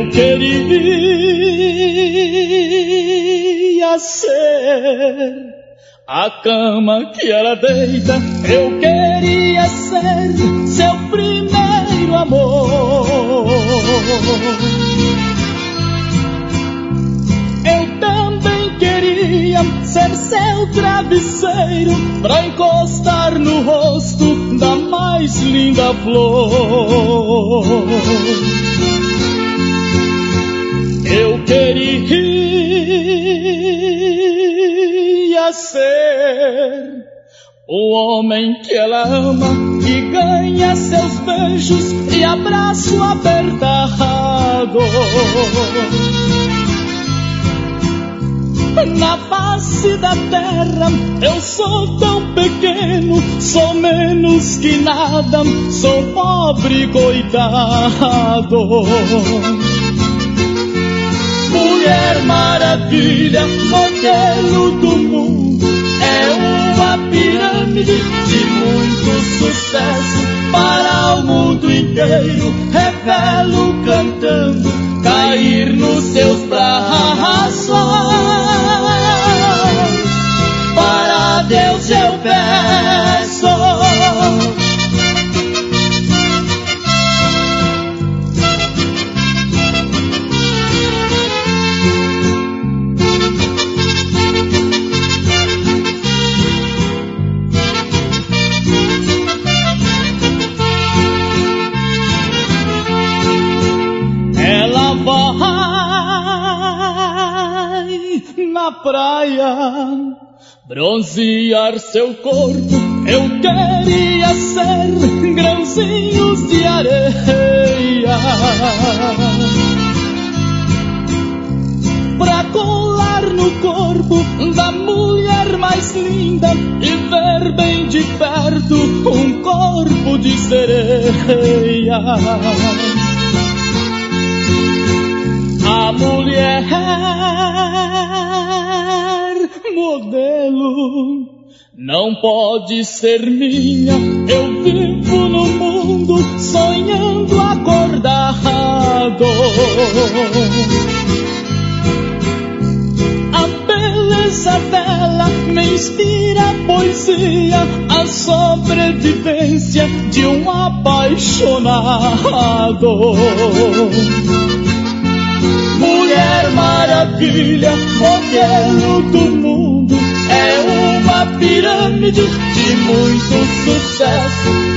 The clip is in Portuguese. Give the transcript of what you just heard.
Eu queria ser a cama que ela deita, eu queria ser seu primeiro amor. Eu também queria ser seu travesseiro pra encostar no rosto da mais linda flor. Eu queria ser o homem que ela ama, que ganha seus beijos e abraço apertado. Na face da terra eu sou tão pequeno, sou menos que nada, sou pobre coitado. Mulher maravilha, modelo do mundo, é uma pirâmide de muito sucesso para o mundo inteiro. Revelo cantando, cair nos seus braços. Para Deus eu peço. Ela vai na praia bronzear seu corpo, eu queria ser grãozinhos de areia pra colar no corpo da mulher mais linda e ver bem de perto um corpo de sereia. A mulher modelo não pode ser minha, eu vivo no mundo sonhando acordado. A beleza dela me inspira poesia, a sobrevivência de um apaixonado. Mulher maravilha, modelo do mundo, é uma pirâmide de muito sucesso